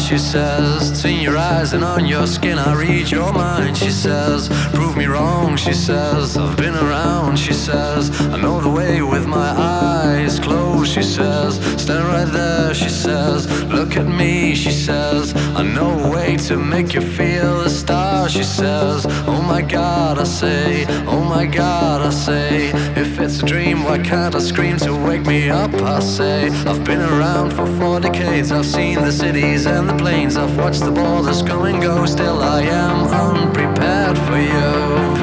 she says. It's in your eyes and on your skin, I read your mind, she says. Prove me wrong, she says. I've been around, she says. I know the way with my eyes closed, she says. Stand right there, she says. Look at me, she says. I know a way to make you feel a star, she says. Oh my God, I say. Oh my God, I say. If it's a dream, why can't I scream to wake me up, I say. I've been around for 4 decades. I've seen the cities and the plains. I've watched the borders come and go. Still I am unprepared for you.